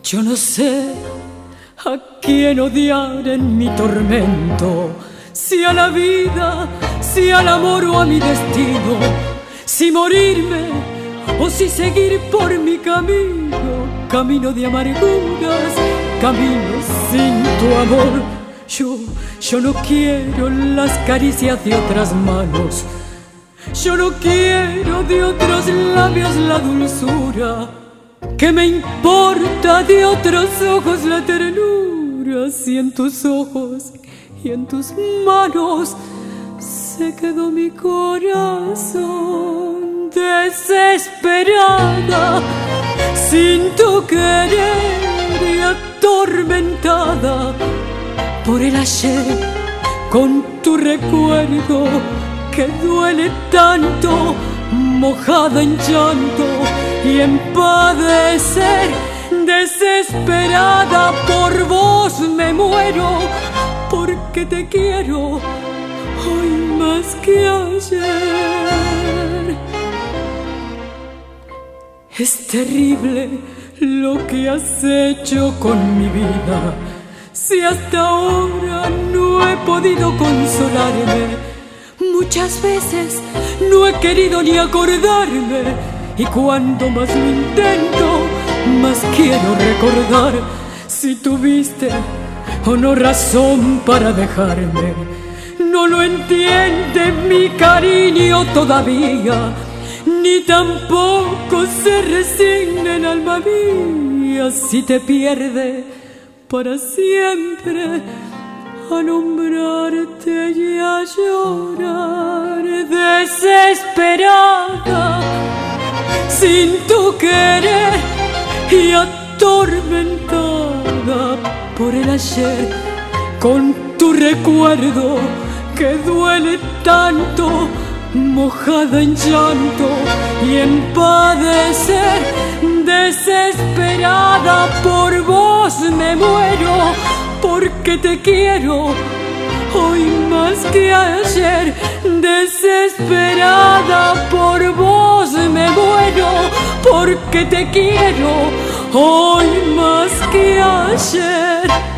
Yo no sé a quién odiar en mi tormento, si a la vida, si al amor o a mi destino, si morirme o si seguir por mi camino, camino de amarguras, camino sin tu amor. Yo no quiero las caricias de otras manos, yo no quiero de otros labios la dulzura. ¿Qué me importa de otros ojos la ternura? Si en tus ojos y en tus manos se quedó mi corazón desesperada, sin tu querer y atormentada por el ayer, con tu recuerdo que duele tanto, mojada en llanto y en padecer, desesperada por vos me muero, porque te quiero hoy más que ayer. Es terrible lo que has hecho con mi vida, si hasta ahora no he podido consolarme. Muchas veces no he querido ni acordarme, y cuando más lo intento, más quiero recordar. Si tuviste o no razón para dejarme, no lo entiende mi cariño todavía, ni tampoco se resigna en alma mía si te pierde para siempre, a nombrarte y a llorar desesperada, sin tu querer y atormentada por el ayer, con tu recuerdo que duele tanto, mojada en llanto y en padecer, desesperada por vos me muero, porque te quiero hoy más que ayer, desesperada por vos me muero, porque te quiero hoy más que ayer.